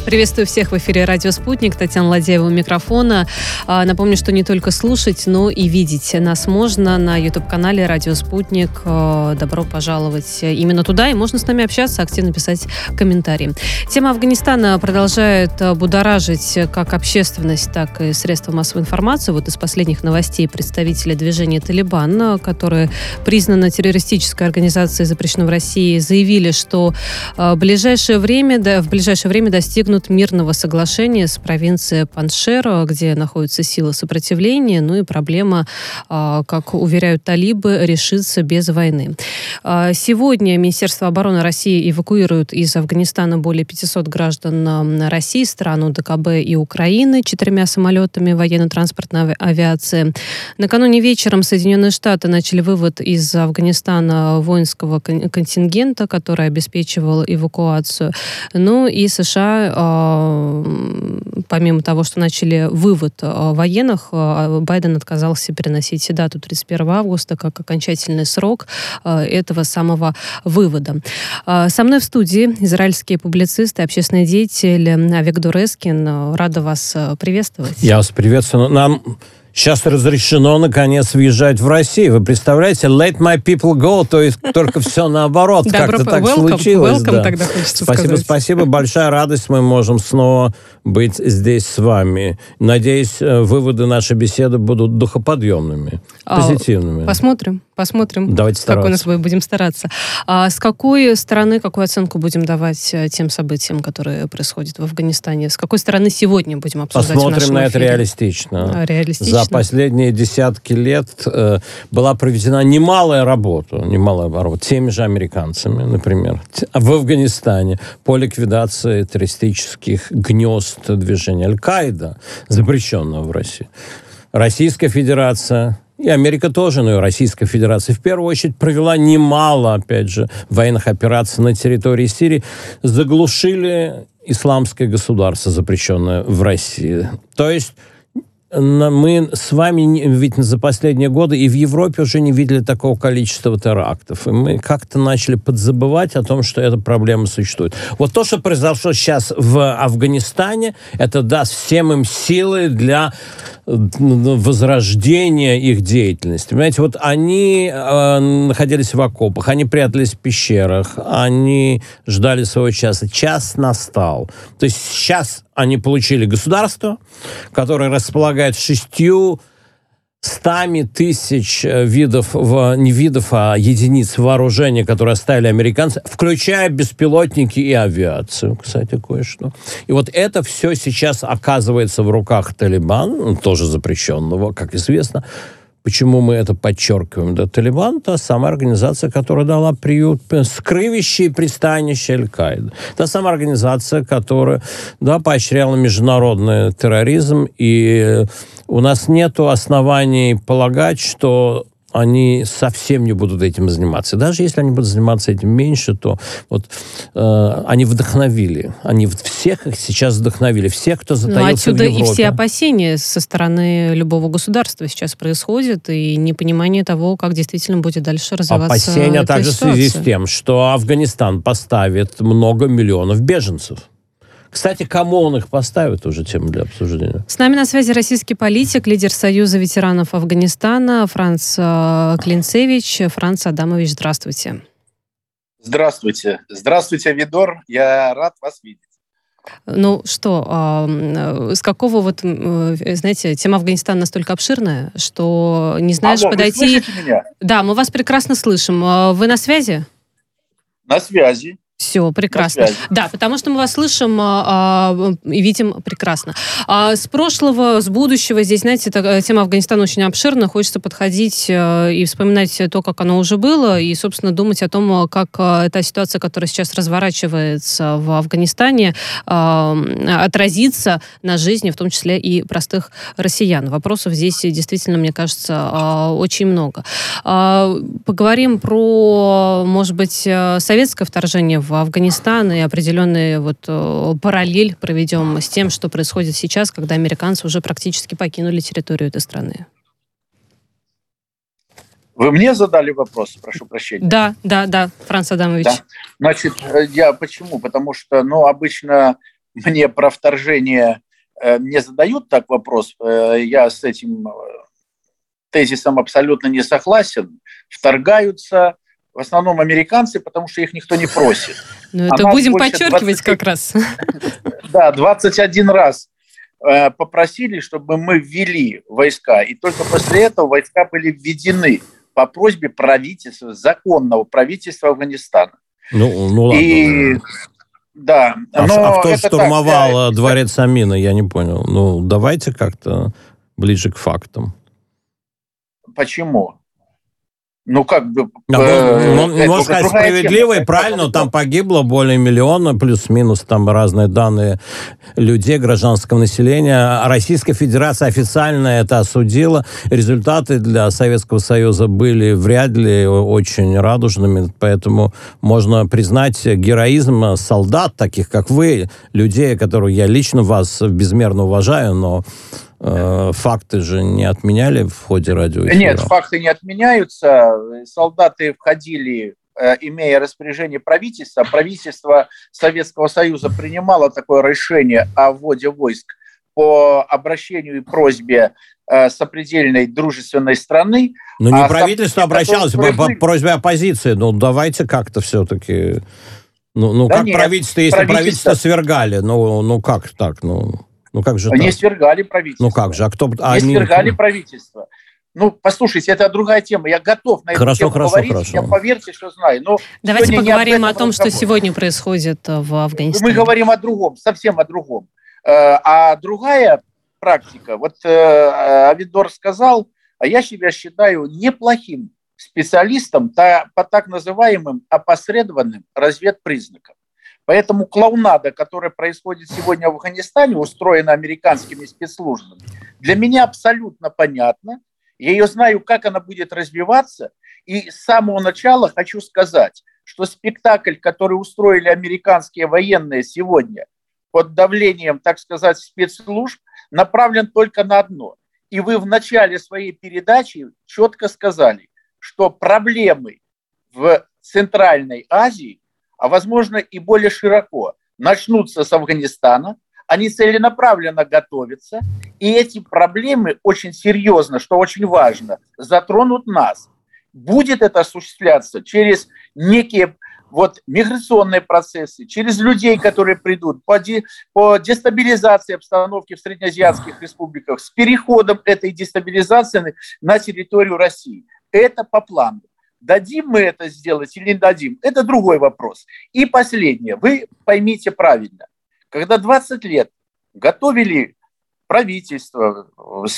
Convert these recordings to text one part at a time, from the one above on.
Приветствую всех в эфире «Радио Спутник». Татьяна Ладеева у микрофона. Напомню, что не только слушать, но и видеть нас можно на YouTube-канале «Радио Спутник». Добро пожаловать именно туда, и можно с нами общаться, активно писать комментарии. Тема Афганистана продолжает будоражить как общественность, так и средства массовой информации. Вот из последних новостей представители движения «Талибан», которые признаны террористической организацией, запрещенной в России, заявили, что в ближайшее время достигнут мирного соглашения с провинцией Паншер, где находятся силы сопротивления, и проблема, как уверяют талибы, решится без войны. Сегодня Министерство обороны России эвакуирует из Афганистана более 500 граждан России, стран ОДКБ и Украины 4 самолетами военно-транспортной авиации. Накануне вечером Соединенные Штаты начали вывод из Афганистана воинского контингента, который обеспечивал эвакуацию. И США, помимо того, что начали вывод военных, Байден отказался переносить дату 31 августа как окончательный срок этого самого вывода. Со мной в студии израильский публицист и общественный деятель Авигдор Эскин. Рада вас приветствовать. Я вас приветствую. Нам сейчас разрешено, наконец, въезжать в Россию. Вы представляете, let my people go, то есть только все наоборот. Как-то так случилось. Welcome, тогда хочется сказать. Спасибо. Большая радость. Мы можем снова быть здесь с вами. Надеюсь, выводы нашей беседы будут духоподъемными, позитивными. Посмотрим, давайте как у нас будем стараться. С какой стороны, какую оценку будем давать тем событиям, которые происходят в Афганистане? С какой стороны сегодня будем обсуждать в нашем эфире? Посмотрим на это реалистично. За последние десятки лет была проведена немалая работа теми же американцами, например, в Афганистане по ликвидации террористических гнезд движения Аль-Каида, запрещенного в России. Российская Федерация и Америка тоже, но и Российская Федерация в первую очередь провела немало, опять же, военных операций на территории Сирии, заглушили исламское государство, запрещенное в России. То есть мы с вами ведь за последние годы и в Европе уже не видели такого количества терактов. И мы как-то начали подзабывать о том, что эта проблема существует. Вот то, что произошло сейчас в Афганистане, это даст всем им силы для возрождения их деятельности. Понимаете, вот они находились в окопах, они прятались в пещерах, они ждали своего часа. Час настал. То есть сейчас они получили государство, которое располагает 600 тысяч единиц вооружения, которые оставили американцы, включая беспилотники и авиацию, кстати, кое-что. И вот это все сейчас оказывается в руках Талибан, тоже запрещенного, как известно. Почему мы это подчеркиваем? Да, Талибан — та самая организация, которая дала приют, скрывающее пристанище Аль-Каиды. Та самая организация, которая поощряла международный терроризм, и у нас нет оснований полагать, что они совсем не будут этим заниматься. Даже если они будут заниматься этим меньше, то они вдохновили. Они всех их сейчас вдохновили. Всех, кто затаился в Европе. Отсюда и все опасения со стороны любого государства сейчас происходят, и непонимание того, как действительно будет дальше развиваться опасения эта также ситуация. В связи с тем, что Афганистан поставит много миллионов беженцев. Кстати, кому он их поставит, уже тема для обсуждения. С нами на связи российский политик, лидер Союза ветеранов Афганистана Франц Клинцевич. Франц Адамович, здравствуйте. Здравствуйте. Здравствуйте, Авигдор. Я рад вас видеть. С какого знаете, тема Афганистана настолько обширная, что не знаешь подойти... Вы слышите меня? Да, мы вас прекрасно слышим. Вы на связи? На связи. Все, прекрасно. Да, потому что мы вас слышим и видим прекрасно. С прошлого, с будущего, здесь, знаете, тема Афганистана очень обширна. Хочется подходить и вспоминать то, как оно уже было, и, собственно, думать о том, как эта ситуация, которая сейчас разворачивается в Афганистане, отразится на жизни, в том числе и простых россиян. Вопросов здесь действительно, мне кажется, очень много. Поговорим про, может быть, советское вторжение в Афганистан и определенный параллель проведем с тем, что происходит сейчас, когда американцы уже практически покинули территорию этой страны. Вы мне задали вопрос, прошу прощения? Да, Франц Адамович. Да. Значит, почему? Потому что, обычно мне про вторжение не задают так вопрос, я с этим тезисом абсолютно не согласен. Вторгаются в основном американцы, потому что их никто не просит. Ну, это будем подчеркивать как раз. Да, 21 раз попросили, чтобы мы ввели войска, и только после этого войска были введены по просьбе правительства, законного правительства Афганистана. Ну ладно. И да. А кто штурмовал дворец Амина, я не понял. Ну, давайте как-то ближе к фактам. Почему? Ну, как бы... Можно сказать, справедливо и правильно, там погибло более миллиона, плюс-минус, там разные данные людей, гражданского населения. Российская Федерация официально это осудила. Результаты для Советского Союза были вряд ли очень радужными, поэтому можно признать героизм солдат, таких как вы, людей, которых я лично вас безмерно уважаю, но... Факты же не отменяли в ходе радиоэфира? Нет, факты не отменяются. Солдаты входили, имея распоряжение правительства. Правительство Советского Союза принимало такое решение о вводе войск по обращению и просьбе сопредельной дружественной страны. Но не правительство обращалось по просьбе оппозиции. Ну, давайте как-то все-таки... Ну да как нет, правительство, если правительство свергали? Ну, как так? Ну, как же они так? свергали правительство. Ну, как же? А кто... Не свергали правительство. Ну, послушайте, это другая тема. Я готов на эту тему говорить. Я поверьте, что знаю. Но давайте поговорим о том, что сегодня происходит в Афганистане. Мы говорим о другом, совсем о другом. А другая практика, вот Авидор сказал, а я себя считаю неплохим специалистом по так называемым опосредованным разведпризнакам. Поэтому клоунада, которая происходит сегодня в Афганистане, устроена американскими спецслужбами, для меня абсолютно понятна. Я ее знаю, как она будет развиваться. И с самого начала хочу сказать, что спектакль, который устроили американские военные сегодня под давлением, так сказать, спецслужб, направлен только на одно. И вы в начале своей передачи четко сказали, что проблемы в Центральной Азии, а возможно и более широко, начнутся с Афганистана, они целенаправленно готовятся, и эти проблемы очень серьезно, что очень важно, затронут нас. Будет это осуществляться через некие миграционные процессы, через людей, которые придут, по дестабилизации обстановки в среднеазиатских республиках, с переходом этой дестабилизации на территорию России. Это по плану. Дадим мы это сделать или не дадим, это другой вопрос. И последнее, вы поймите правильно, когда 20 лет готовили правительство,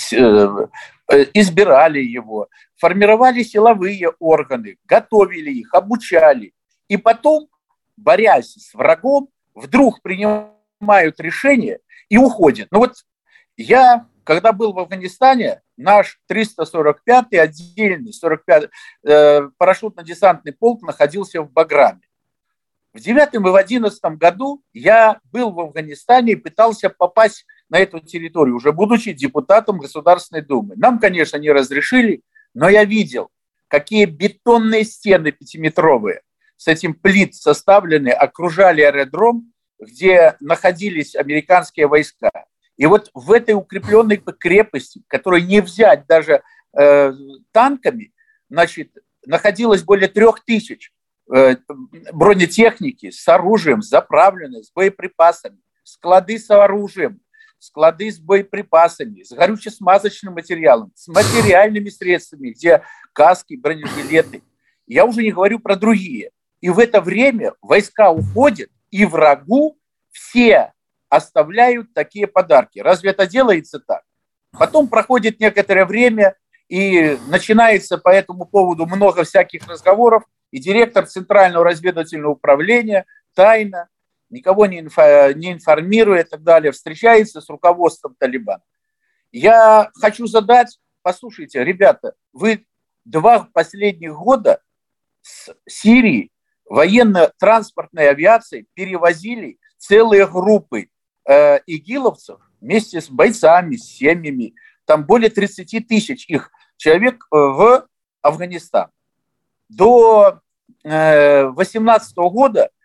избирали его, формировали силовые органы, готовили их, обучали, и потом, борясь с врагом, вдруг принимают решение и уходят. Ну вот я, когда был в Афганистане, наш 345-й отдельный 45-й парашютно-десантный полк находился в Баграме. В 2009 и в 2011 году я был в Афганистане и пытался попасть на эту территорию, уже будучи депутатом Государственной Думы. Нам, конечно, не разрешили, но я видел, какие бетонные стены 5-метровые с этим плит составлены, окружали аэродром, где находились американские войска. И вот в этой укрепленной крепости, которую не взять даже танками, значит, находилось более 3000 бронетехники с оружием, заправленной, с боеприпасами, склады с оружием, склады с боеприпасами, с горюче-смазочным материалом, с материальными средствами, где каски, бронежилеты. Я уже не говорю про другие. И в это время войска уходят, и врагу все оставляют такие подарки. Разве это делается так? Потом проходит некоторое время, и начинается по этому поводу много всяких разговоров, и директор Центрального разведывательного управления тайно, никого не информируя и так далее, встречается с руководством Талибана. Я хочу задать, послушайте, ребята, вы 2 последних года с Сирии военно-транспортной авиацией перевозили целые группы игиловцев вместе с бойцами, с семьями, там более 30 тысяч их человек в Афганистан. До 2018 года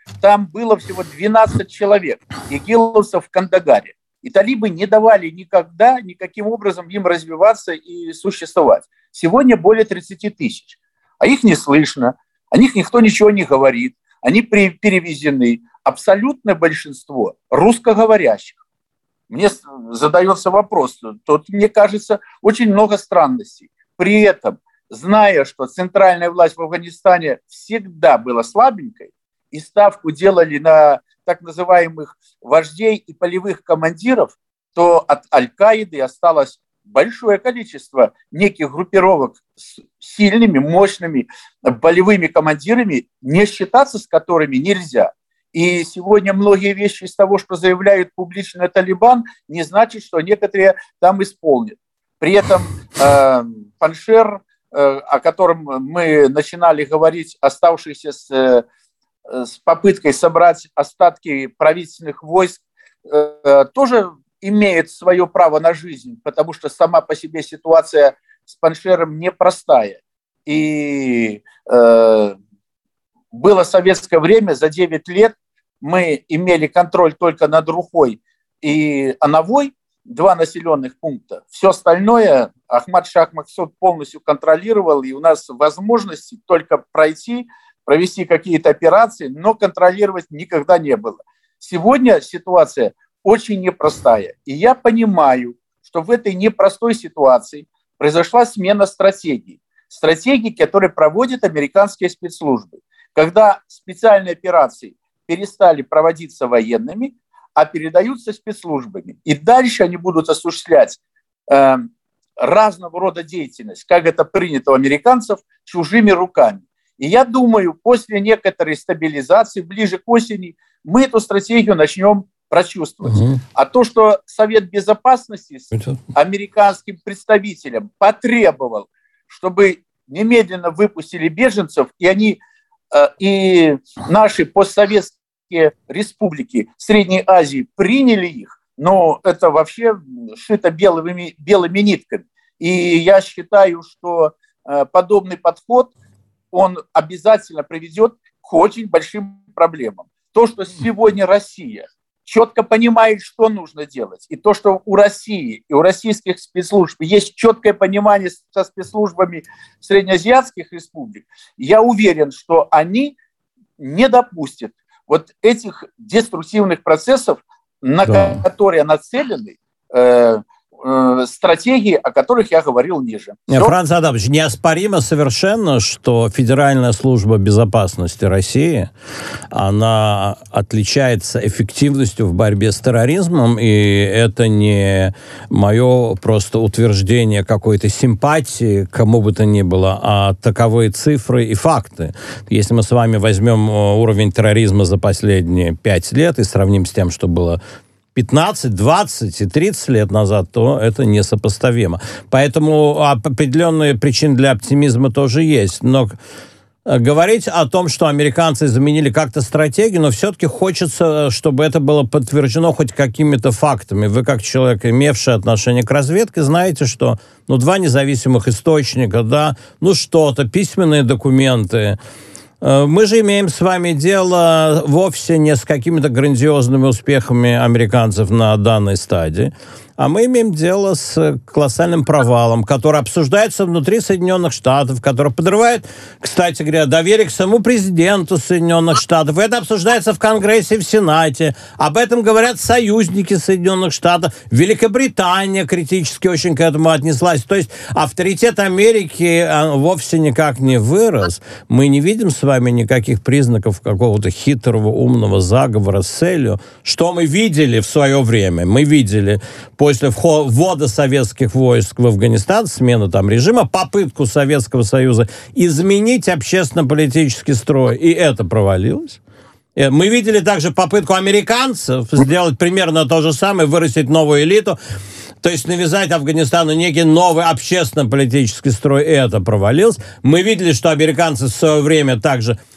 там было всего 12 человек, игиловцев в Кандагаре. И талибы не давали никогда никаким образом им развиваться и существовать. Сегодня более 30 тысяч. А их не слышно, о них никто ничего не говорит. Они перевезены. Абсолютное большинство русскоговорящих. Мне задается вопрос. Тут, мне кажется, очень много странностей. При этом, зная, что центральная власть в Афганистане всегда была слабенькой, и ставку делали на так называемых вождей и полевых командиров, то от Аль-Каиды осталось большое количество неких группировок с сильными, мощными полевыми командирами, не считаться с которыми нельзя. И сегодня многие вещи из того, что заявляют публично Талибан, не значит, что некоторые там исполнят. При этом Паншер, о котором мы начинали говорить, оставшийся с попыткой собрать остатки правительственных войск, тоже имеет свое право на жизнь, потому что сама по себе ситуация с Паншером непростая. И было советское время, за 9 лет мы имели контроль только над Рухой и Анавой, 2 населенных пункта. Все остальное Ахмад Шах Максуд полностью контролировал, и у нас возможности только провести какие-то операции, но контролировать никогда не было. Сегодня ситуация очень непростая. И я понимаю, что в этой непростой ситуации произошла смена стратегии. Стратегии, которые проводят американские спецслужбы. Когда специальные операции перестали проводиться военными, а передаются спецслужбами. И дальше они будут осуществлять разного рода деятельность, как это принято у американцев, чужими руками. И я думаю, после некоторой стабилизации, ближе к осени, мы эту стратегию начнем прочувствовать. А то, что Совет Безопасности с американским представителем потребовал, чтобы немедленно выпустили беженцев, и наши постсоветские республики Средней Азии приняли их, но это вообще шито белыми нитками. И я считаю, что подобный подход, он обязательно приведет к очень большим проблемам. То, что сегодня Россия четко понимает, что нужно делать, и то, что у России и у российских спецслужб есть четкое понимание со спецслужбами среднеазиатских республик, я уверен, что они не допустят вот этих деструктивных процессов, на которые нацелены стратегии, о которых я говорил ниже. Франц Адамович, неоспоримо совершенно, что Федеральная служба безопасности России, она отличается эффективностью в борьбе с терроризмом, и это не мое просто утверждение какой-то симпатии к кому бы то ни было, а таковые цифры и факты. Если мы с вами возьмем уровень терроризма за последние 5 лет и сравним с тем, что было 15, 20 и 30 лет назад, то это несопоставимо. Поэтому определенные причины для оптимизма тоже есть. Но говорить о том, что американцы изменили как-то стратегию, но все-таки хочется, чтобы это было подтверждено хоть какими-то фактами. Вы, как человек, имевший отношение к разведке, знаете, что 2 независимых источника, что-то, письменные документы. Мы же имеем с вами дело вовсе не с какими-то грандиозными успехами американцев на данной стадии, а мы имеем дело с колоссальным провалом, который обсуждается внутри Соединенных Штатов, который подрывает, кстати говоря, доверие к самому президенту Соединенных Штатов. Это обсуждается в Конгрессе и в Сенате. Об этом говорят союзники Соединенных Штатов. Великобритания критически очень к этому отнеслась. То есть авторитет Америки вовсе никак не вырос. Мы не видим с вами никаких признаков какого-то хитрого, умного заговора с целью. Что мы видели в свое время? Мы видели после ввода советских войск в Афганистан, смена там режима, попытку Советского Союза изменить общественно-политический строй, и это провалилось. Мы видели также попытку американцев сделать примерно то же самое, вырастить новую элиту, то есть навязать Афганистану некий новый общественно-политический строй, и это провалилось. Мы видели, что американцы в свое время также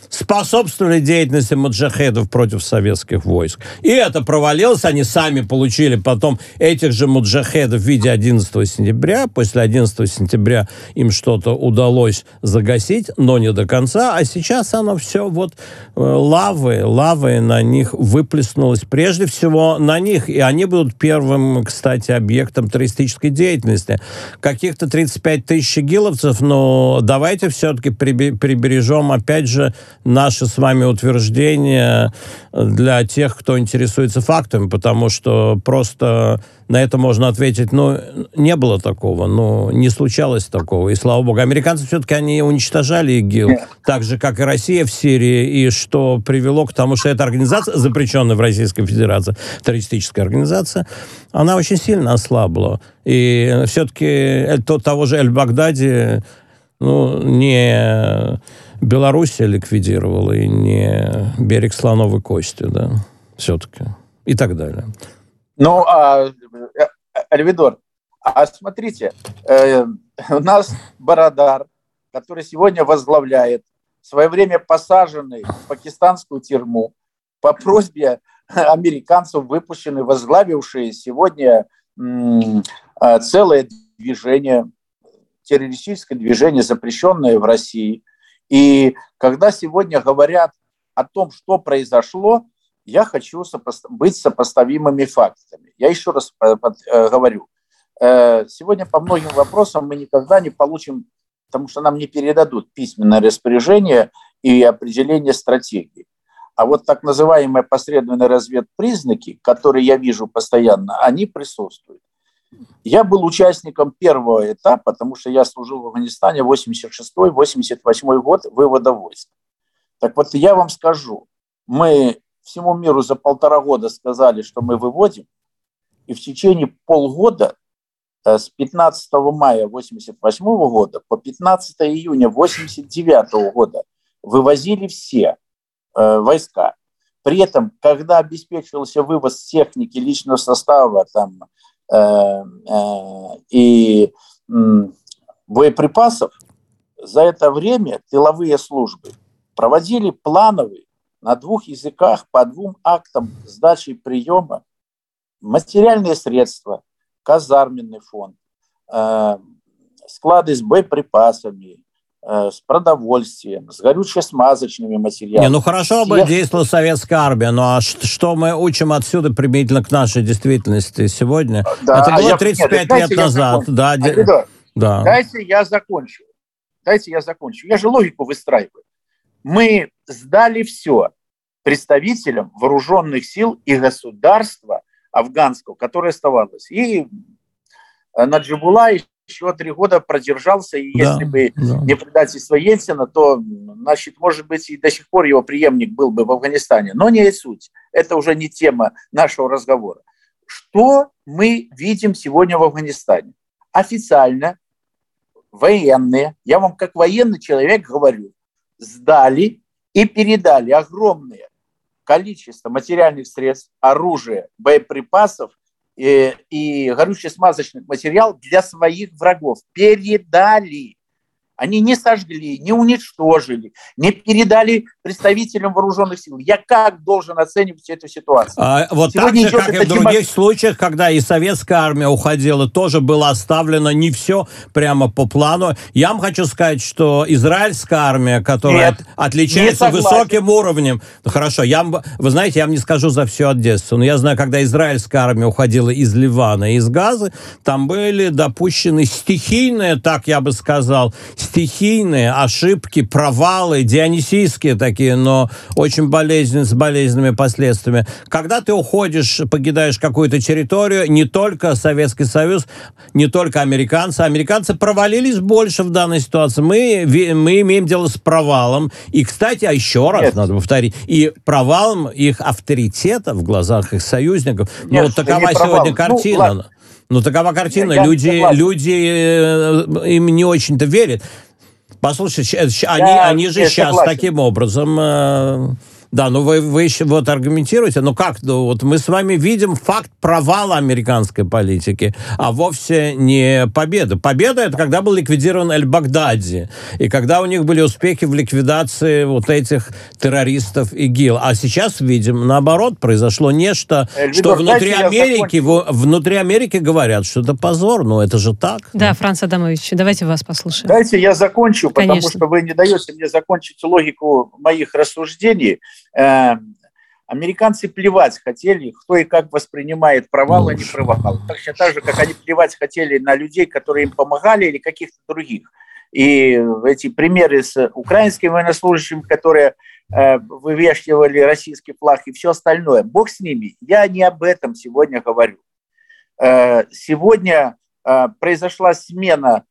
способствовали деятельности муджахедов против советских войск. И это провалилось, они сами получили потом этих же муджахедов в виде 11 сентября. После 11 сентября им что-то удалось загасить, но не до конца, а сейчас оно все вот лавой на них выплеснулось. Прежде всего на них, и они будут первым, кстати, объектом террористической деятельности. Каких-то 35 тысяч игиловцев, но давайте все-таки прибережем, опять же, наши с вами утверждения для тех, кто интересуется фактами, потому что просто на это можно ответить, не было такого, не случалось такого, и слава богу. Американцы все-таки, они уничтожали ИГИЛ, так же, как и Россия в Сирии, и что привело к тому, что эта организация, запрещенная в Российской Федерации, террористическая организация, она очень сильно ослабла. И все-таки того же Эль-Багдади, не Белоруссия ликвидировала, и не берег Слоновой Кости, да, все-таки, и так далее. Альвидор, смотрите, у нас Барадар, который сегодня возглавляет, в свое время посаженный в пакистанскую тюрьму, по просьбе американцев выпущенный, возглавивший сегодня целое движение, террористическое движение, запрещенное в России. И когда сегодня говорят о том, что произошло, я хочу быть сопоставимыми фактами. Я еще раз говорю. Сегодня по многим вопросам мы никогда не получим, потому что нам не передадут письменное распоряжение и определение стратегии. А вот так называемые посредственные разведпризнаки, которые я вижу постоянно, они присутствуют. Я был участником первого этапа, потому что я служил в Афганистане 86-88 год вывода войск. Так вот, я вам скажу, мы всему миру за 1,5 года сказали, что мы выводим, и в течение полгода, с 15 мая 1988 года по 15 июня 1989 года вывозили все войска. При этом, когда обеспечивался вывоз техники, личного состава и боеприпасов, за это время тыловые службы проводили плановый на 2 языках по 2 актам сдачи и приема материальные средства, казарменный фонд, склады с боеприпасами, с продовольствием, с горюче-смазочными материалами. Хорошо бы действовала советская армия, а что мы учим отсюда применительно к нашей действительности сегодня? Да, это было 35 лет назад. Дайте я закончу. Я же логику выстраиваю. Мы сдали все представителям вооруженных сил и государства афганского, которое оставалось. И Наджибулла еще 3 года продержался, и если бы не предательство Ельцина, то, значит, может быть, и до сих пор его преемник был бы в Афганистане. Но не суть. Это уже не тема нашего разговора. Что мы видим сегодня в Афганистане? Официально военные, я вам как военный человек говорю, сдали и передали огромное количество материальных средств, оружия, боеприпасов и горюче-смазочных материалов для своих врагов. Передали. Они не сожгли, не уничтожили, не передали представителям вооруженных сил. Я как должен оценивать эту ситуацию? Вот так же, как и в других случаях, когда и советская армия уходила, тоже было оставлено не все прямо по плану. Я вам хочу сказать, что израильская армия, которая отличается высоким уровнем... хорошо, вы знаете, я вам не скажу за всю Одессу, но я знаю, когда израильская армия уходила из Ливана и из Газы, там были допущены стихийные, так я бы сказал, стихийные ошибки, провалы, дионисийские такие, но очень с болезненными последствиями. Когда ты уходишь, покидаешь какую-то территорию, не только Советский Союз, не только американцы. Американцы провалились больше в данной ситуации. Мы имеем дело с провалом. И, кстати, еще раз надо повторить, и провалом их авторитета в глазах их союзников. Нет, вот такова сегодня картина. Такова картина. Люди им не очень-то верят. Послушайте, они же сейчас таким образом Да, ну вы еще вот аргументируете, ну как, ну вот мы с вами видим факт провала американской политики, а вовсе не победы. Победа — это когда был ликвидирован Эль-Багдади, и когда у них были успехи в ликвидации вот этих террористов ИГИЛ. А сейчас видим, наоборот, произошло нечто, что внутри Америки говорят, что это позор, но это же так. Да, Франц Адамович, давайте вас послушаем. Дайте я закончу, Конечно. потому что вы не даете мне закончить логику моих рассуждений. Американцы плевать хотели, кто и как воспринимает провал, а не провал. Точно так же, как они плевать хотели на людей, которые им помогали, или каких-то других. И эти примеры с украинскими военнослужащими, которые вывешивали российский флаг и все остальное, бог с ними, я не об этом сегодня говорю. Сегодня произошла смена,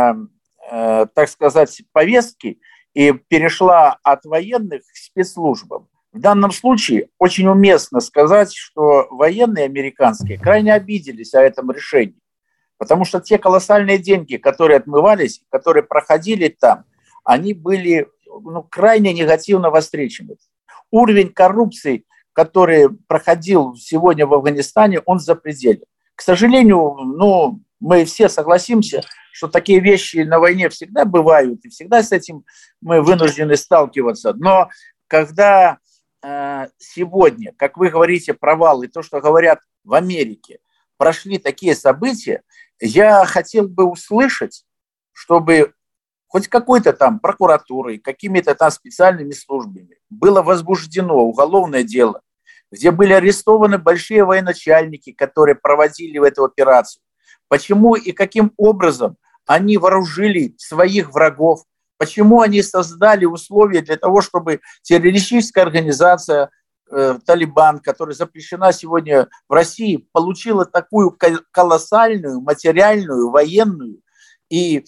так сказать, повестки и перешла от военных к спецслужбам. В данном случае очень уместно сказать, что военные американские крайне обиделись о этом решении, потому что те колоссальные деньги, которые отмывались, которые проходили там, они были крайне негативно встречены. Уровень коррупции, который проходил сегодня в Афганистане, он запредельный. К сожалению, мы все согласимся, что такие вещи на войне всегда бывают, и всегда с этим мы вынуждены сталкиваться. Но когда сегодня, как вы говорите, провал и то, что говорят в Америке, прошли такие события, я хотел бы услышать, чтобы хоть какой-то там прокуратурой, какими-то там специальными службами было возбуждено уголовное дело, где были арестованы большие военачальники, которые проводили эту операцию. Почему и каким образом они вооружили своих врагов, почему они создали условия для того, чтобы террористическая организация «Талибан», которая запрещена сегодня в России, получила такую колоссальную материальную, военную и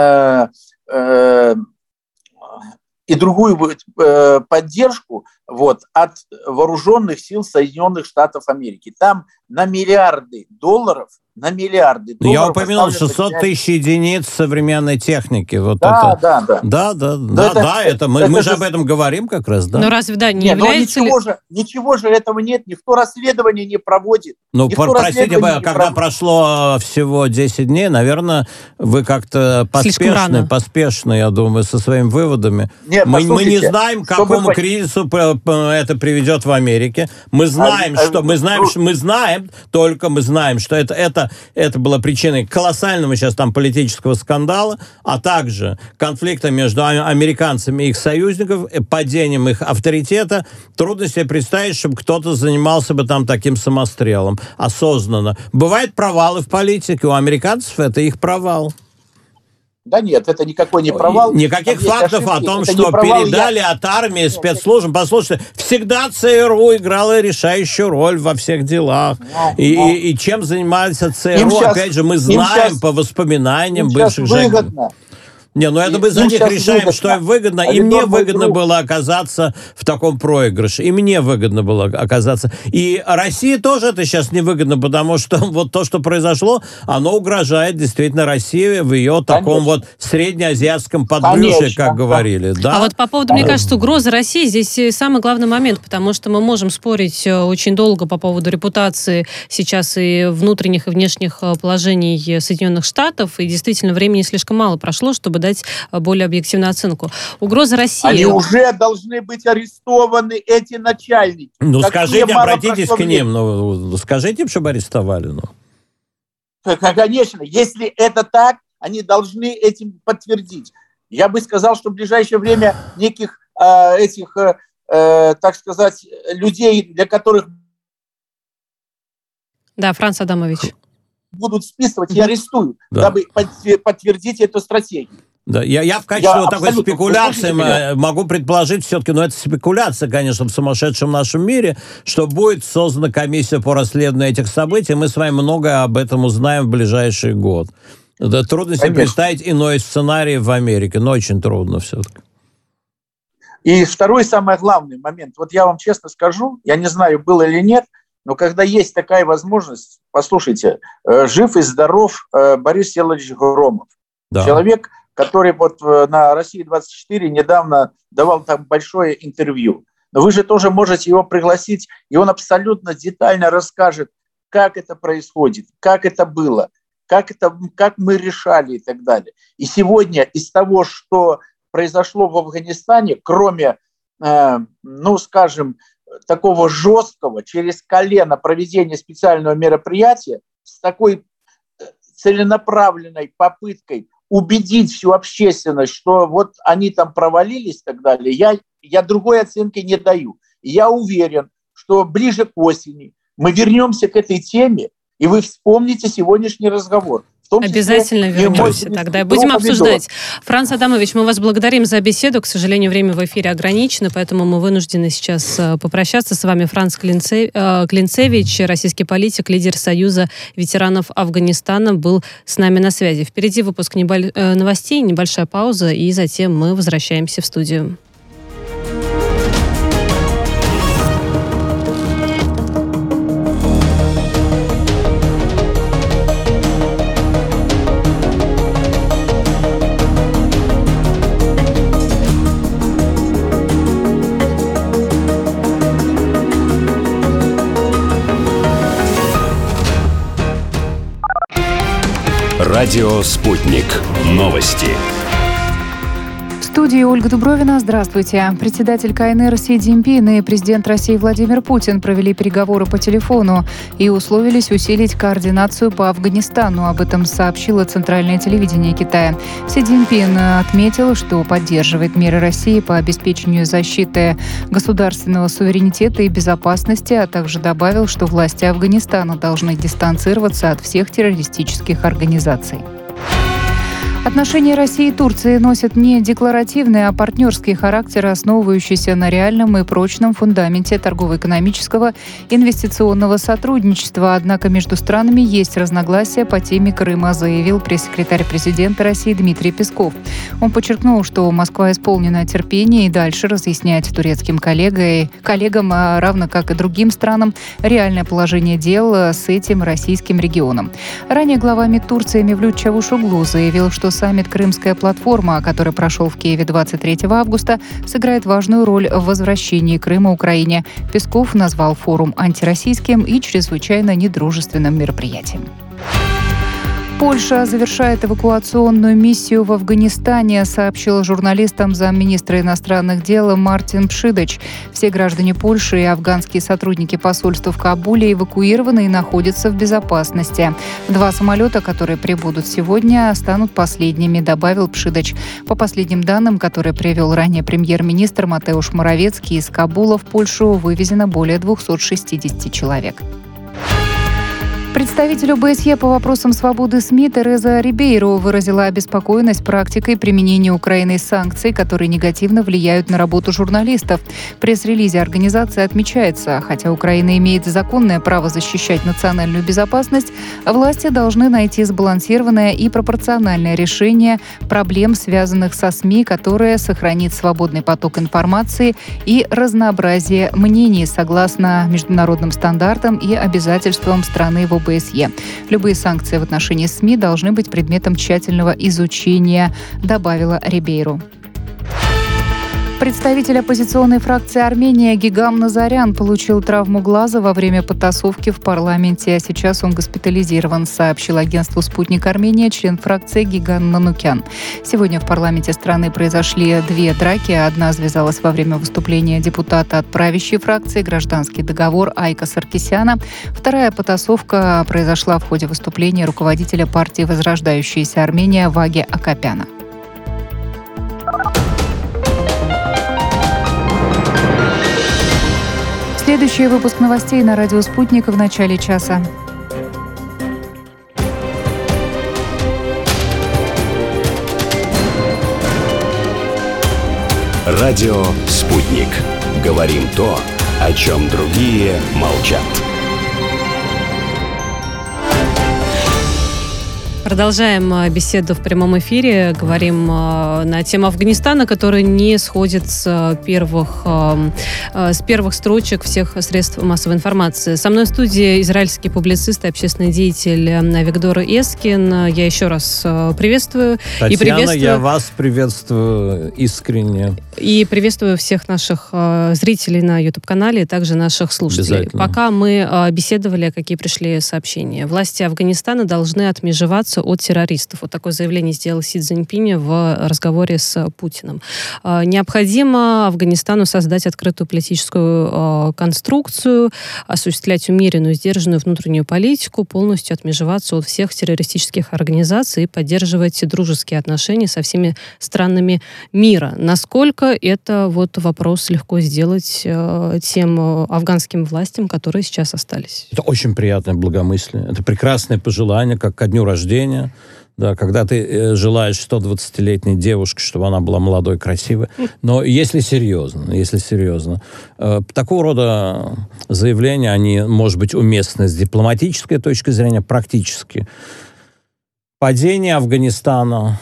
другую поддержку от вооруженных сил Соединенных Штатов Америки. Там на миллиарды долларов. Я упомянул 600 тысяч единиц современной техники. Мы же об этом говорим как раз, да? Но разве, не является ли... Ничего же этого нет, никто расследование не проводит. Простите, когда прошло всего 10 дней, наверное, вы как-то поспешны, я думаю, со своими выводами. Нет, мы не знаем, к какому кризису это приведет в Америке. Мы знаем, что это было причиной колоссального сейчас там политического скандала, а также конфликта между американцами и их союзников, падением их авторитета. Трудно себе представить, чтобы кто-то занимался бы там таким самострелом осознанно. Бывают провалы в политике, у американцев это их провал. Да нет, это никакой не провал. Никаких фактов о том, что передали от армии спецслужбам. Послушайте, всегда ЦРУ играла решающую роль во всех делах. И чем занимается ЦРУ, опять же, мы знаем по воспоминаниям бывших жителей. Это мы за них решаем, что им выгодно. И мне выгодно было оказаться в таком проигрыше. И мне выгодно было оказаться. И России тоже это сейчас невыгодно, потому что вот то, что произошло, оно угрожает действительно России в ее таком среднеазиатском подбрюшье, как говорили. Да? А вот по поводу, мне кажется, угрозы России, здесь самый главный момент, потому что мы можем спорить очень долго по поводу репутации сейчас и внутренних, и внешних положений Соединенных Штатов, и действительно времени слишком мало прошло, чтобы дать более объективную оценку. Угроза России... Они уже должны быть арестованы, эти начальники. Скажите, обратитесь к ним. Скажите им, чтобы арестовали. Конечно, если это так, они должны этим подтвердить. Я бы сказал, что в ближайшее время неких так сказать, людей, для которых... Да, Франц Адамович. Будут списывать и арестуют, дабы подтвердить эту стратегию. Да, я в качестве такой спекуляции могу предположить все-таки, это спекуляция, конечно, в сумасшедшем нашем мире, что будет создана комиссия по расследованию этих событий, мы с вами многое об этом узнаем в ближайший год. Да, трудно себе представить иной сценарий в Америке, но очень трудно все-таки. И второй, самый главный момент, я вам честно скажу, я не знаю, было или нет, но когда есть такая возможность, послушайте, жив и здоров Борис Всеволодович Громов, человек, который на России-24 недавно давал там большое интервью. но вы же тоже можете его пригласить, и он абсолютно детально расскажет, как это происходит, как это было, как мы решали и так далее. И сегодня из того, что произошло в Афганистане, кроме, такого жесткого, через колено проведения специального мероприятия, с такой целенаправленной попыткой убедить всю общественность, что вот они там провалились и так далее, я другой оценки не даю. Я уверен, что ближе к осени мы вернемся к этой теме, и вы вспомните сегодняшний разговор. Обязательно вернемся тогда и будем обсуждать. Франц Адамович, мы вас благодарим за беседу. К сожалению, время в эфире ограничено, поэтому мы вынуждены сейчас попрощаться с вами. Франц Клинцевич, российский политик, лидер Союза ветеранов Афганистана, был с нами на связи. Впереди выпуск новостей, небольшая пауза, и затем мы возвращаемся в студию. Радио «Спутник». Новости. В студии Ольга Дубровина. Здравствуйте. Председатель КНР Си Цзиньпин и президент России Владимир Путин провели переговоры по телефону и условились усилить координацию по Афганистану. Об этом сообщило Центральное телевидение Китая. Си Цзиньпин отметил, что поддерживает меры России по обеспечению защиты государственного суверенитета и безопасности, а также добавил, что власти Афганистана должны дистанцироваться от всех террористических организаций. Отношения России и Турции носят не декларативный, а партнерский характер, основывающийся на реальном и прочном фундаменте торгово-экономического инвестиционного сотрудничества. Однако между странами есть разногласия по теме Крыма, заявил пресс-секретарь президента России Дмитрий Песков. Он подчеркнул, что Москва исполнена терпения и дальше разъяснять турецким коллегам, равно как и другим странам, реальное положение дел с этим российским регионом. Ранее глава МИД Турции Мевлют Чавушоглу заявил, что саммит «Крымская платформа», который прошел в Киеве 23 августа, сыграет важную роль в возвращении Крыма Украине. Песков назвал форум антироссийским и чрезвычайно недружественным мероприятием. Польша завершает эвакуационную миссию в Афганистане, сообщил журналистам замминистра иностранных дел Мартин Пшидач. Все граждане Польши и афганские сотрудники посольства в Кабуле эвакуированы и находятся в безопасности. 2 самолета, которые прибудут сегодня, станут последними, добавил Пшидач. По последним данным, которые привел ранее премьер-министр Матеуш Моровецкий, из Кабула в Польшу вывезено более 260 человек. Представитель ОБСЕ по вопросам свободы СМИ Тереза Рибейро выразила обеспокоенность практикой применения Украиной санкций, которые негативно влияют на работу журналистов. В пресс-релизе организации отмечается, хотя Украина имеет законное право защищать национальную безопасность, власти должны найти сбалансированное и пропорциональное решение проблем, связанных со СМИ, которое сохранит свободный поток информации и разнообразие мнений согласно международным стандартам и обязательствам страны в ОБСЕ. Любые санкции в отношении СМИ должны быть предметом тщательного изучения, добавила Рибейро. Представитель оппозиционной фракции Армения Гигам Назарян получил травму глаза во время потасовки в парламенте, а сейчас он госпитализирован, сообщил агентству «Спутник Армения» член фракции Гиган Нанукян. Сегодня в парламенте страны произошли 2 драки. Одна завязалась во время выступления депутата от правящей фракции «Гражданский договор» Айка Саркисяна. Вторая потасовка произошла в ходе выступления руководителя партии «Возрождающаяся Армения» Ваги Акопяна. Следующий выпуск новостей на радио «Спутник» в начале часа. Радио «Спутник». Говорим то, о чем другие молчат. Продолжаем беседу в прямом эфире. Говорим на тему Афганистана, который не сходит с первых строчек всех средств массовой информации. Со мной в студии израильский публицист и общественный деятель Авигдор Эскин. Я еще раз приветствую. Татьяна, я вас приветствую искренне. И приветствую всех наших зрителей на YouTube-канале, и также наших слушателей. Пока мы беседовали, какие пришли сообщения. Власти Афганистана должны отмежеваться от террористов. Вот такое заявление сделал Си Цзиньпинь в разговоре с Путиным. Необходимо Афганистану создать открытую политическую конструкцию, осуществлять умеренную, сдержанную внутреннюю политику, полностью отмежеваться от всех террористических организаций и поддерживать дружеские отношения со всеми странами мира. Насколько это вопрос легко сделать тем афганским властям, которые сейчас остались? Это очень приятное благомыслие. Это прекрасное пожелание, как ко дню рождения. Да, когда ты желаешь 120-летней девушке, чтобы она была молодой, красивой. Но если серьезно, такого рода заявления, они, может быть, уместны с дипломатической точки зрения, практически. Падение Афганистана,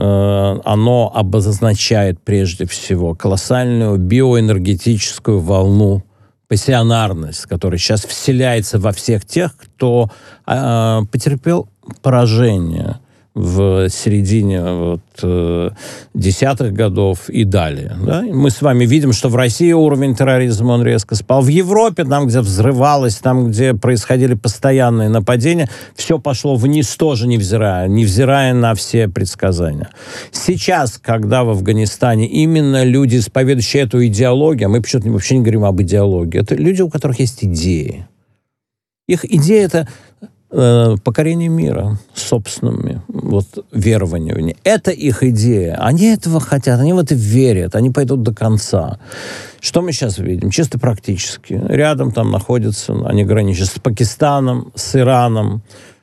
оно обозначает прежде всего колоссальную биоэнергетическую волну, пассионарность, которая сейчас вселяется во всех тех, кто потерпел поражение в середине десятых годов и далее. Да? Мы с вами видим, что в России уровень терроризма, он резко спал. В Европе, там, где взрывалось, там, где происходили постоянные нападения, все пошло вниз тоже, невзирая на все предсказания. Сейчас, когда в Афганистане именно люди, исповедующие эту идеологию, а мы почему-то вообще не говорим об идеологии, это люди, у которых есть идеи. Их идея — это покорение мира собственными верованиями. Это их идея. Они этого хотят, они в это верят, они пойдут до конца. Что мы сейчас видим? Чисто практически. Рядом там находятся, они граничат с Пакистаном, с Ираном.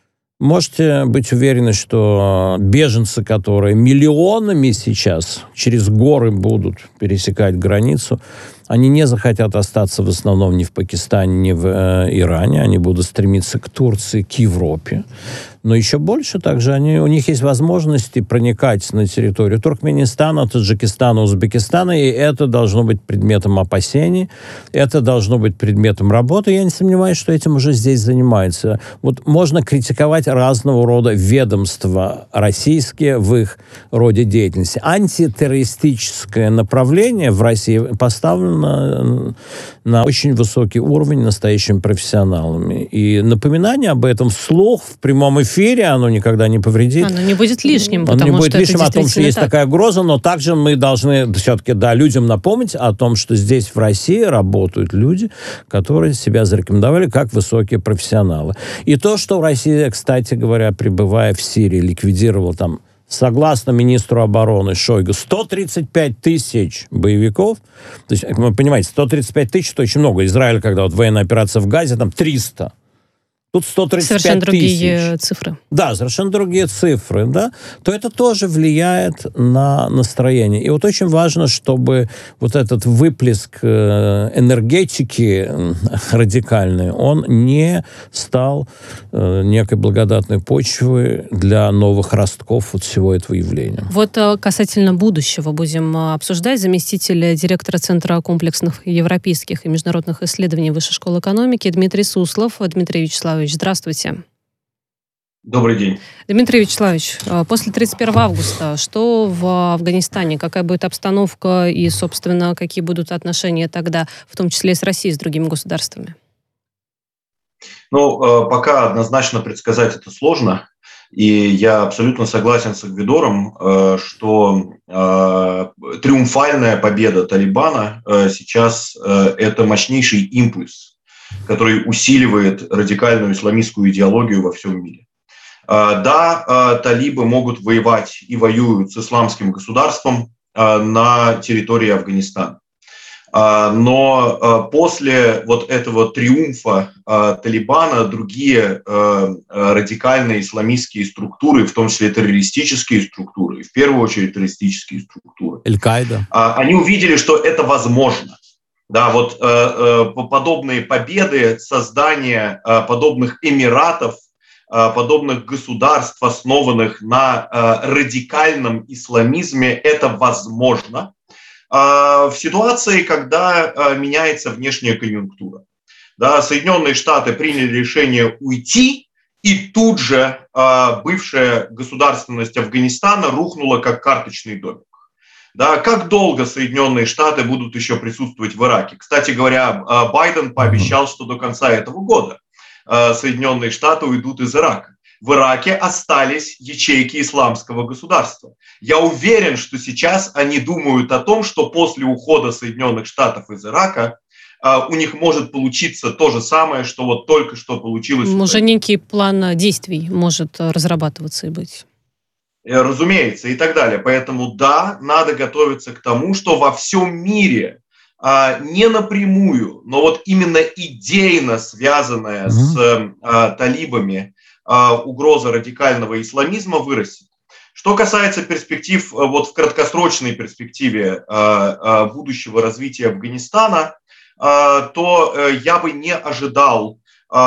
Можете быть уверены, что беженцы, которые миллионами сейчас через горы будут пересекать границу, они не захотят остаться в основном ни в Пакистане, ни в Иране. Они будут стремиться к Турции, к Европе. Но еще больше также у них есть возможности проникать на территорию Туркменистана, Таджикистана, Узбекистана, и это должно быть предметом опасений, это должно быть предметом работы. Я не сомневаюсь, что этим уже здесь занимаются. Можно критиковать разного рода ведомства российские в их роде деятельности. Антитеррористическое направление в России поставлено на очень высокий уровень настоящими профессионалами. И напоминание об этом вслух в прямом эфире, оно никогда не повредит. Оно не будет лишним, оно не будет лишним о том, что есть такая угроза, но также мы должны все-таки людям напомнить о том, что здесь в России работают люди, которые себя зарекомендовали как высокие профессионалы. И то, что Россия, кстати говоря, пребывая в Сирии, ликвидировала там, согласно министру обороны Шойгу, 135 тысяч боевиков. То есть, вы понимаете, 135 тысяч — это очень много. Израиль, когда военная операция в Газе, там 300. Тут 135 совершенно другие тысяч. Цифры. Да, совершенно другие цифры, да, то это тоже влияет на настроение. И очень важно, чтобы этот выплеск энергетики радикальной, он не стал некой благодатной почвой для новых ростков всего этого явления. Касательно будущего будем обсуждать. Заместитель директора Центра комплексных европейских и международных исследований Высшей школы экономики Дмитрий Суслов. Дмитрий Вячеславович, здравствуйте. Добрый день. Дмитрий Вячеславович, после 31 августа что в Афганистане? Какая будет обстановка и, собственно, какие будут отношения тогда, в том числе и с Россией, с другими государствами? Пока однозначно предсказать это сложно. И я абсолютно согласен с Авигдором, что триумфальная победа Талибана сейчас это мощнейший импульс, который усиливает радикальную исламистскую идеологию во всем мире. Да, талибы могут воевать и воюют с исламским государством на территории Афганистана. Но после этого триумфа Талибана другие радикальные исламистские структуры, в том числе террористические структуры, в первую очередь террористические структуры, Аль-Каида, они увидели, что это возможно. Да, подобные победы, создание подобных эмиратов, подобных государств, основанных на радикальном исламизме, это возможно в ситуации, когда меняется внешняя конъюнктура. Да, Соединенные Штаты приняли решение уйти, и тут же бывшая государственность Афганистана рухнула как карточный домик. Да, как долго Соединенные Штаты будут еще присутствовать в Ираке? Кстати говоря, Байден пообещал, что до конца этого года Соединенные Штаты уйдут из Ирака. В Ираке остались ячейки исламского государства. Я уверен, что сейчас они думают о том, что после ухода Соединенных Штатов из Ирака у них может получиться то же самое, что вот только что получилось. Уже некий план действий может разрабатываться и быть. Разумеется, и так далее. Поэтому да, надо готовиться к тому, что во всем мире не напрямую, но вот именно идейно связанная с талибами угроза радикального исламизма вырастет. Что касается перспектив, вот в краткосрочной перспективе будущего развития Афганистана, то я бы не ожидал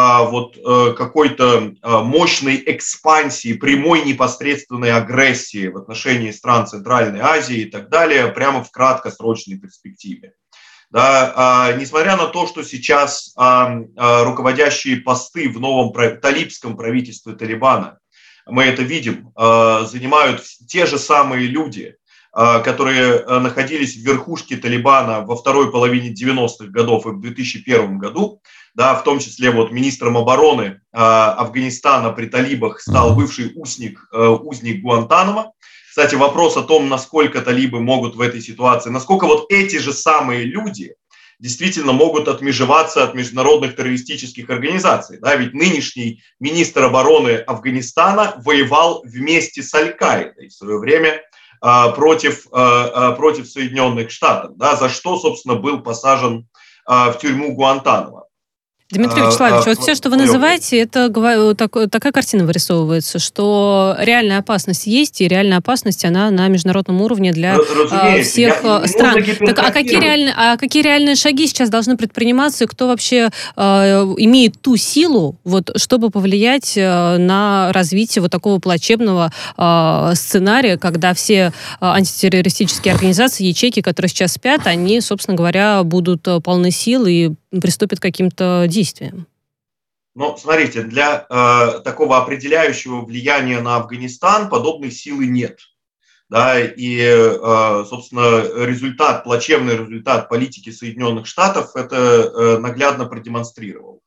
какой-то мощной экспансии, прямой непосредственной агрессии в отношении стран Центральной Азии и так далее, прямо в краткосрочной перспективе. Да, несмотря на то, что сейчас руководящие посты в новом талибском правительстве Талибана, мы это видим, занимают те же самые люди, которые находились в верхушке Талибана во второй половине 90-х годов и в 2001 году, да, в том числе вот министром обороны Афганистана при талибах стал бывший узник Гуантанамо. Кстати, вопрос о том, насколько талибы могут в этой ситуации, насколько вот эти же самые люди действительно могут отмежеваться от международных террористических организаций. Да, ведь нынешний министр обороны Афганистана воевал вместе с Аль-Каидой в свое время против Соединенных Штатов, да, за что, собственно, был посажен в тюрьму Гуантанамо. Дмитрий Вячеславович, вот все, что вы называете, это такая картина вырисовывается, что реальная опасность есть, и реальная опасность, она на международном уровне для всех стран. Так, а какие реальные шаги сейчас должны предприниматься, и кто вообще имеет ту силу, вот, чтобы повлиять на развитие вот такого плачевного сценария, когда все антитеррористические организации, ячейки, которые сейчас спят, они, собственно говоря, будут полны сил и приступят к каким-то действиям? Ну, смотрите, для такого определяющего влияния на Афганистан подобной силы нет. Да, и, собственно, плачевный результат политики Соединенных Штатов это наглядно продемонстрировал.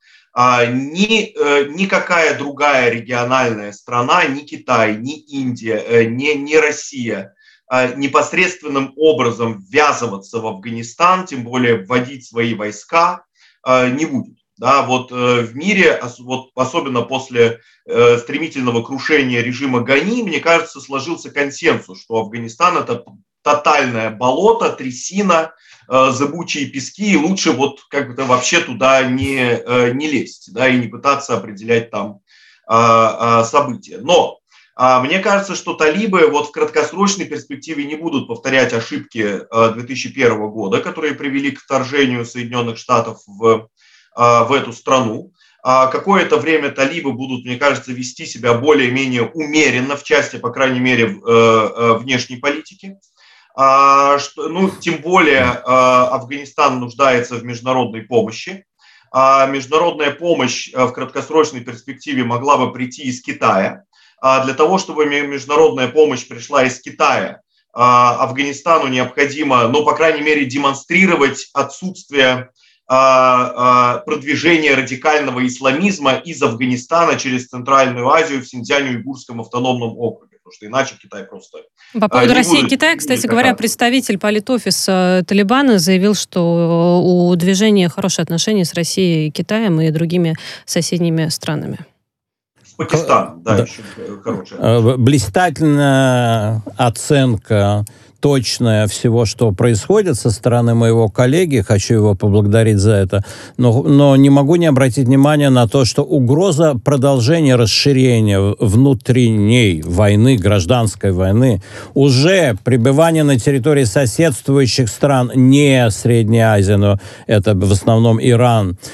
Никакая другая региональная страна, ни Китай, ни Индия, ни Россия непосредственным образом ввязываться в Афганистан, тем более вводить свои войска, не будет. Да, вот в мире, особенно после стремительного крушения режима Гани, мне кажется, сложился консенсус, что Афганистан это тотальное болото, трясина, зыбучие пески, и лучше вот как-то вообще туда не лезть, да, и не пытаться определять там события. Но мне кажется, что талибы вот в краткосрочной перспективе не будут повторять ошибки 2001 года, которые привели к вторжению Соединенных Штатов в эту страну. Какое-то время талибы будут, мне кажется, вести себя более-менее умеренно в части, по крайней мере, внешней политики. Тем более Афганистан нуждается в международной помощи. Международная помощь в краткосрочной перспективе могла бы прийти из Китая. Для того, чтобы международная помощь пришла из Китая, Афганистану необходимо, по крайней мере, демонстрировать отсутствие продвижения радикального исламизма из Афганистана через Центральную Азию в Синьцзянь-Уйгурском автономном округе, потому что иначе Китай просто... По поводу России и Китая, кстати говоря, представитель политофиса Талибана заявил, что у движения хорошие отношения с Россией и Китаем и другими соседними странами. Пакистан, да, еще хорошая. Блистательная оценка, точная всего, что происходит со стороны моего коллеги. Хочу его поблагодарить за это. Но не могу не обратить внимание на то, что угроза продолжения расширения внутренней войны, гражданской войны, уже пребывание на территории соседствующих стран, не Средняя Азия, но это в основном Иран,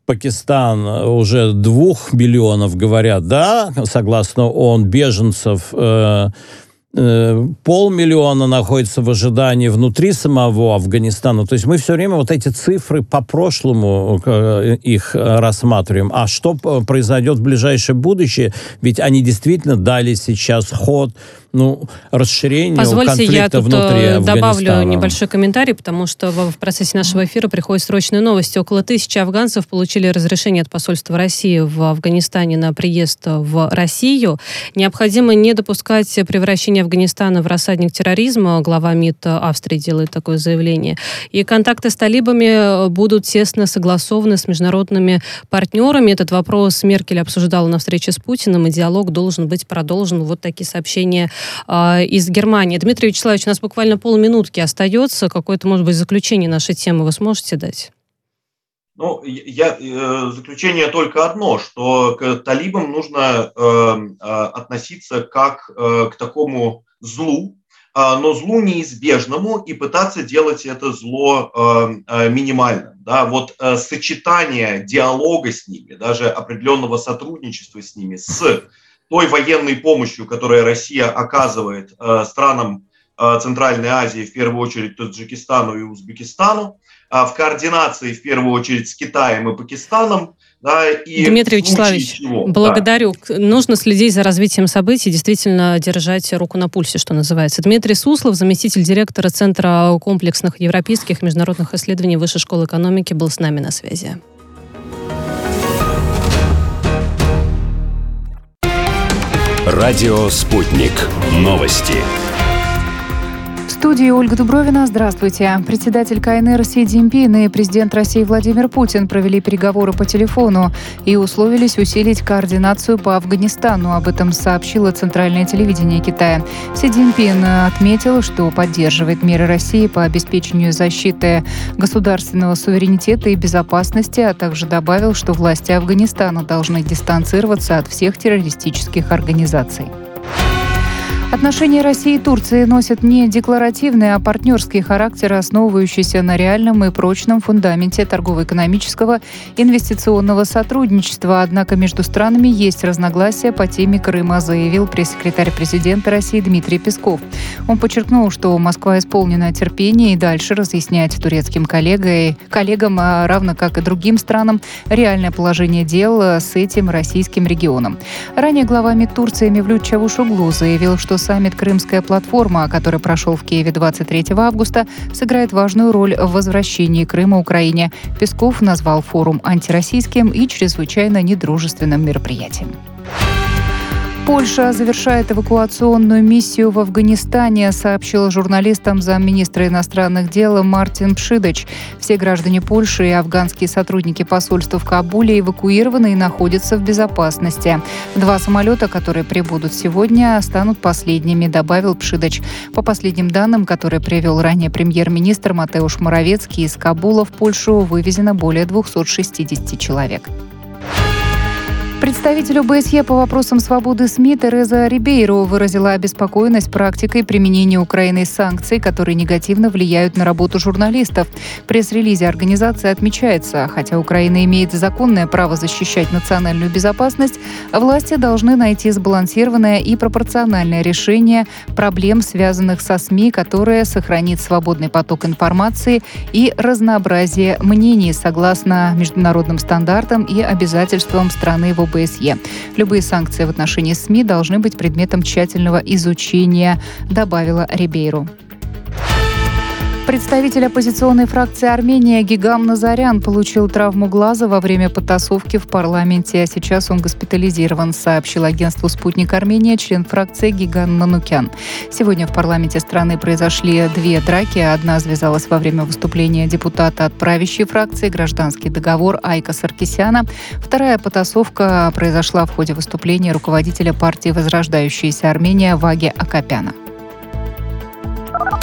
Пакистан уже 2 миллионов, говорят, да, согласно ООН, беженцев, 500 000 находится в ожидании внутри самого Афганистана. То есть мы все время вот эти цифры по прошлому их рассматриваем. А что произойдет в ближайшее будущее? Ведь они действительно дали сейчас ход расширению конфликта внутри Афганистана. Позвольте, я тут добавлю небольшой комментарий, потому что в процессе нашего эфира приходят срочные новости. Около 1000 афганцев получили разрешение от посольства России в Афганистане на приезд в Россию. Необходимо не допускать превращения Афганистана в рассадник терроризма. Глава МИД Австрии делает такое заявление. И контакты с талибами будут тесно согласованы с международными партнерами. Этот вопрос Меркель обсуждала на встрече с Путиным, и диалог должен быть продолжен. Вот такие сообщения из Германии. Дмитрий Вячеславович, у нас буквально полминутки остается. Какое-то, может быть, заключение нашей темы вы сможете дать? Заключение только одно, что к талибам нужно относиться как к такому злу, но злу неизбежному, и пытаться делать это зло минимальным. Да, вот сочетание диалога с ними, даже определенного сотрудничества с ними, с той военной помощью, которую Россия оказывает странам Центральной Азии, в первую очередь Таджикистану и Узбекистану, в координации, в первую очередь, с Китаем и Пакистаном. Да, и Дмитрий Вячеславович, благодарю. Да. Нужно следить за развитием событий, действительно держать руку на пульсе, что называется. Дмитрий Суслов, заместитель директора Центра комплексных европейских и международных исследований Высшей школы экономики, был с нами на связи. Радио «Спутник». Новости. В студии Ольга Дубровина. Здравствуйте. Председатель КНР Си Цзиньпин и президент России Владимир Путин провели переговоры по телефону и условились усилить координацию по Афганистану. Об этом сообщило Центральное телевидение Китая. Си Цзиньпин отметил, что поддерживает меры России по обеспечению защиты государственного суверенитета и безопасности, а также добавил, что власти Афганистана должны дистанцироваться от всех террористических организаций. Отношения России и Турции носят не декларативный, а партнерский характер, основывающийся на реальном и прочном фундаменте торгово-экономического инвестиционного сотрудничества. Однако между странами есть разногласия по теме Крыма, заявил пресс-секретарь президента России Дмитрий Песков. Он подчеркнул, что Москва исполнена терпения и дальше разъяснять турецким коллегам, равно как и другим странам, реальное положение дел с этим российским регионом. Ранее глава МИД Турции Мевлют Чавушоглу заявил, что саммит «Крымская платформа», который прошел в Киеве 23 августа, сыграет важную роль в возвращении Крыма Украине. Песков назвал форум антироссийским и чрезвычайно недружественным мероприятием. Польша завершает эвакуационную миссию в Афганистане, сообщил журналистам замминистра иностранных дел Мартин Пшидач. Все граждане Польши и афганские сотрудники посольства в Кабуле эвакуированы и находятся в безопасности. 2 самолета, которые прибудут сегодня, станут последними, добавил Пшидач. По последним данным, которые привел ранее премьер-министр Матеуш Моровецкий, из Кабула в Польшу вывезено более 260 человек. Представитель ОБСЕ по вопросам свободы СМИ Тереза Рибейро выразила обеспокоенность практикой применения Украиной санкций, которые негативно влияют на работу журналистов. В пресс-релизе организации отмечается, хотя Украина имеет законное право защищать национальную безопасность, власти должны найти сбалансированное и пропорциональное решение проблем, связанных со СМИ, которое сохранит свободный поток информации и разнообразие мнений согласно международным стандартам и обязательствам страны в ОБСЕ. Любые санкции в отношении СМИ должны быть предметом тщательного изучения, добавила Рибейро. Представитель оппозиционной фракции Армения Гигам Назарян получил травму глаза во время потасовки в парламенте. А сейчас он госпитализирован, сообщил агентству «Спутник Армения» член фракции Гиган Нанукян. Сегодня в парламенте страны произошли 2 драки. Одна завязалась во время выступления депутата от правящей фракции «Гражданский договор» Айка Саркисяна. Вторая потасовка произошла в ходе выступления руководителя партии «Возрождающаяся Армения» Ваги Акопяна.